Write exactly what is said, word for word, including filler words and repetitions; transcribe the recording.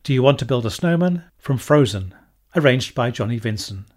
Do You Want to Build a Snowman? From Frozen, arranged by Johnny Vinson.